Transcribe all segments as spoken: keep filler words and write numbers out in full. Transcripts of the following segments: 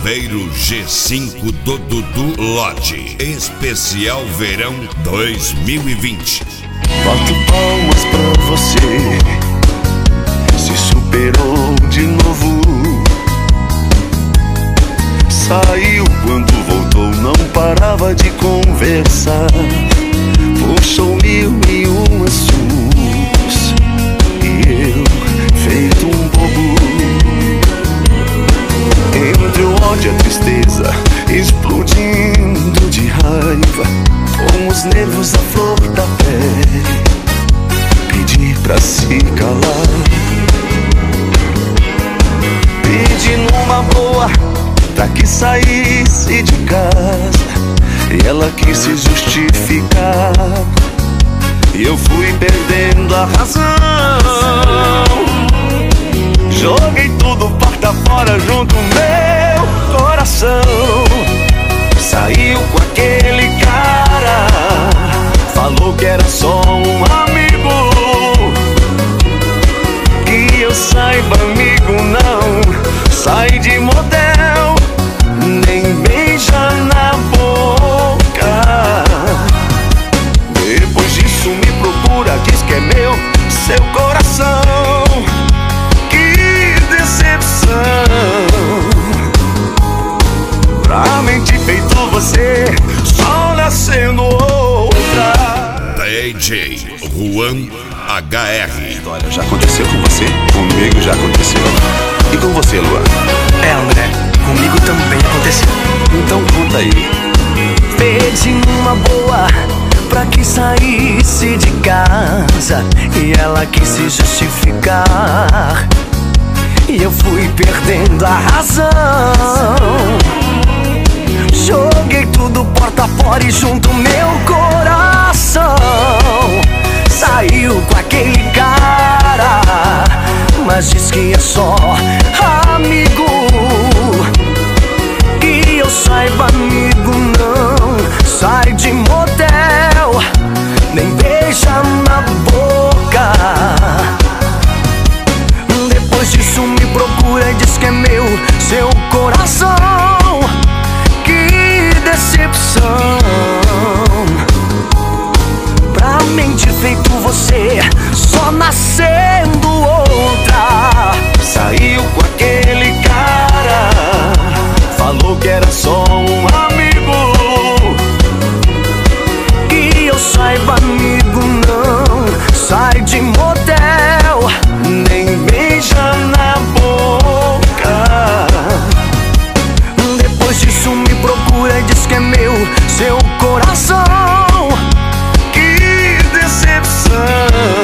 Primeiro G cinco do Dudu Lodge. Especial Verão dois mil e vinte. Bato palmas pra você, se superou de novo. Saiu quando voltou, não parava de conversar. Puxou mil e um assuntos e eu, feito um bobo, entre o ódio e a tristeza, explodindo de raiva, com os nervos à flor da pele, pedi pra se calar. Pedi numa boa pra que saísse de casa, e ela quis se justificar, e eu fui perdendo a razão. Joguei tudo porta fora junto meu coração. Saiu com aquele cara, falou que era só um amigo. Que eu saiba, amigo, não sai de motel, nem beija na boca. Depois disso me procura, diz que é meu, seu coração. Que decepção, pra mente feito você, só nascendo outra. D J Juan H R. História já aconteceu com você? Comigo já aconteceu. E com você, Luan? É, André, comigo também aconteceu. Então conta aí. Pedi numa boa pra que saísse de casa, e ela quis se justificar, e eu fui perdendo a razão. Joguei tudo porta fora e junto meu coração. Saiu com aquele cara, mas diz que é só amigo. Que eu saiba, amigo, não sai de motel, nem beija na boca. Depois disso me procura e diz que é meu, seu coração. Que decepção, pra mente feito você, só nascendo outra. Saiu com aquele cara, falou que era só um amigo. Que eu saiba, amigo, não sai de motel, nem beija na boca. Depois disso me procura e diz que é meu, seu coração. Que decepção,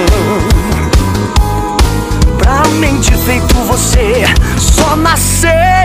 Pra mente feito você, só nasceu